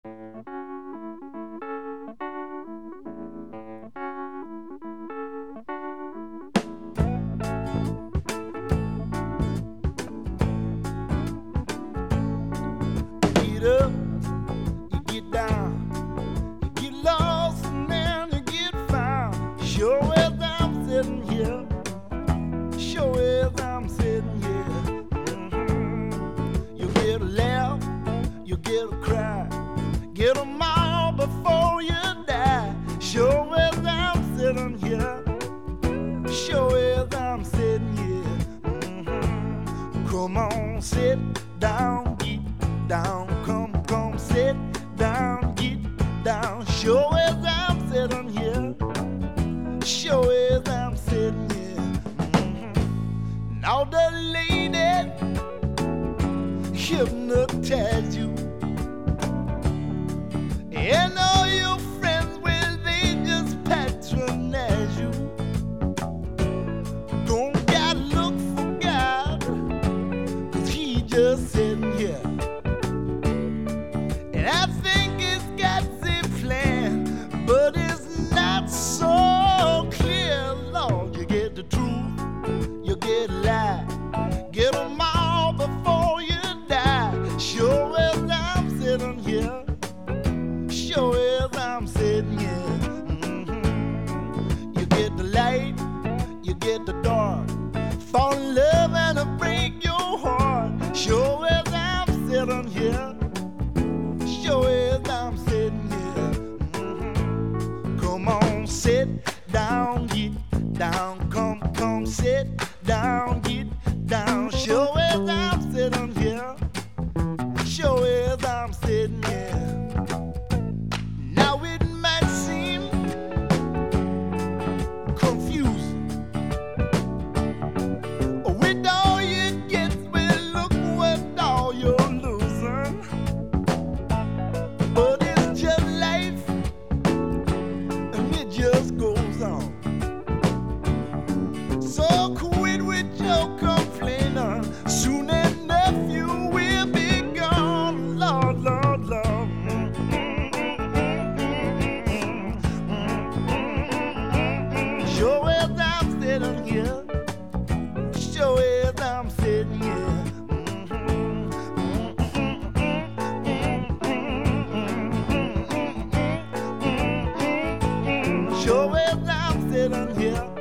Get up, you get down, you get lost, and then you get found. Sure as I'm sitting here, sure as I'm sitting here. You get a laugh, you get a cry, get 'em all before you die. Sure as I'm sitting here, sure as I'm sitting here. Come on, sit down, get down, come, sit down, get down. Sure as I'm sitting here, sure as I'm sitting here. Now the lady hypnotize you, and all your friends, well, they just patronize you. Don't gotta look for God, 'cause he just sitting here. And I think it's got a plan, but it's not so clear. Lord, you get the truth, you get a lie, get 'em all before you die. Sure as I'm sitting here, sure as I'm sitting here. You get the light, you get the dark, fall in love and it'll break your heart. Sure as I'm sitting here, sure as I'm sitting here. Come on, sit down, get down, come, sit down, get down. Sure as I'm sitting here, sure as I'm sitting here. Now it might seem confusing. With all you get, well, look what all you're losing. But it's just life, and it just goes on. So quit with your complaining. Soon enough you will be gone. Lord, Lord, Lord. Sure as I'm sitting here, sure as I'm sitting here. Sure as I'm sitting here.